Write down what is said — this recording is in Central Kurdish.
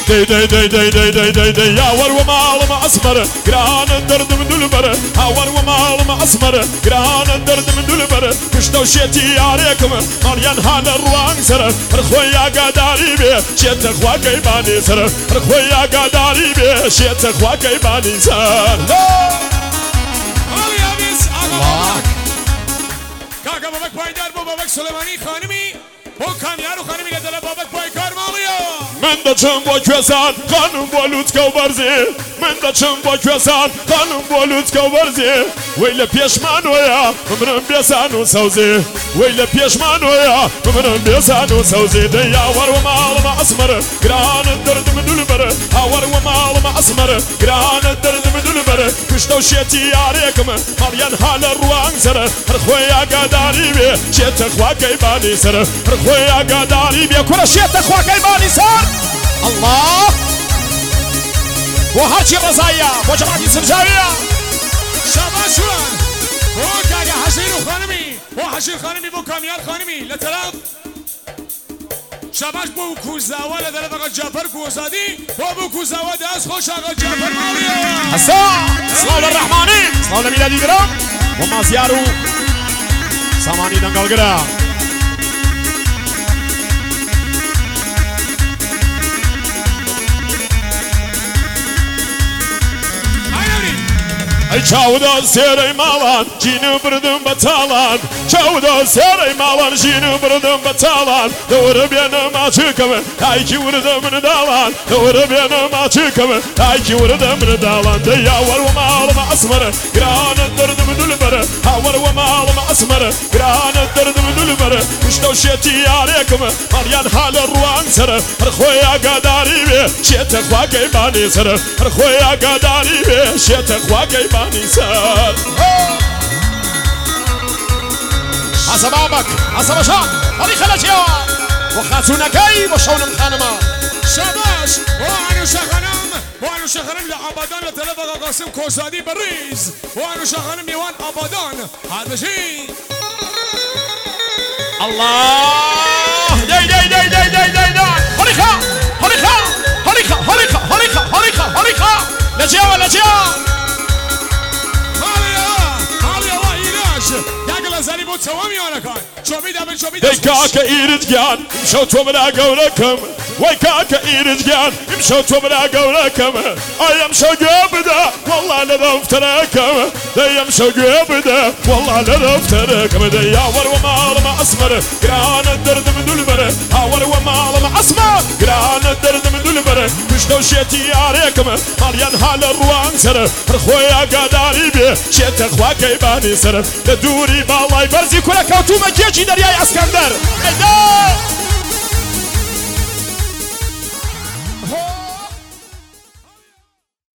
دي دي دي دي دي دي دي دي يا ور ومال معصمر قران الدرد من دلبر هاور ومال معصمر قران الدرد من دلبر كشتو شيتي عليكم مريان حال الروان سر رخويا قداري بي شيت اخوا كيباني سر رخويا قداري بي شيت اخوا كيباني سر کاکا بابک پایدار بو بابک سلیمانی خانمی بو کامیارو خانمی لدل بابک پای کار مالیا من دچم با کوسان خانم بولوت کو برزی من دچم با کوسان خانم بولوت کو برزی ویل پیشمانویا منم بیسانو سوزی ویل پیشمانویا منم بیسانو سوزی دیا ور و مال معصمر گران درد من دلبر هاور و مال معصمر گران درد من دلبر کشتو شیتی عليكم مريان حال الروان سر رخويا قداري بي شيت اخوا كيباني سر رخويا قداري بي كل شيت اخوا كيباني سر الله وهاجي رزايا وجماعتي سرجاوية شاباشوان بو كاكا حشير خانمي بو حشير خانمي بو كاميار خانمي لتلاف شاباش بو کوزاوا لدل فقط جعفر کوزادی بو کوزاوا دست خوش آقا جعفر مالیا حسان سلام الرحماني سلام الميلادي درام وما زيارو ساماني دنقل قرام ای چاودا سری مالان جینو بردم بتالان چاودا سری مالان جینو بردم بتالان دور بیانم آچکم ای کی وردم ندالان دور بیانم آچکم ای کی وردم ندالان دیا ور و مال معصمر گران درد من دلبر هاور و مال معصمر گران درد من دلبر مشتو شیتی عليكم مريان حال الروان سر رخويا قداري بي شيت اخوا كيباني سر رخويا قداري بي شيت اخوا كيباني سر حسب عمك حسب شان هذي خلتيا وخاتونكي وشونم خانما شاباش وانو شخنم وانو شخنم لعبادان لتلفق قاسم كوزادي بريز وانو شخنم يوان عبادان هذا شيء الله داي داي داي داي داي داي داي هريخا هريخا هريخا هريخا هريخا هريخا هريخا نجيا نجيا مالي الله إيلاش داقل زاني بوت سوامي وانا كان شوبيدا من شوبيدا كاكا إيرجان مشوا تومنا قولكم وي كاكا إيرجان مشوا تومنا قولكم أيام شو قبدا والله لنفتركم ديام شو قبدا والله لنفتركم ديا ور ومال معصمر قران الدرد من دلبر هاور ومال معصمر قران الدرد من دلبر مشتو شيتي عليكم مريان حال الروان سر رخويا قداري بي شيت اخوا كيباني سر لدوري بالله برزي كل كوتومة كيجي درياي اسكندر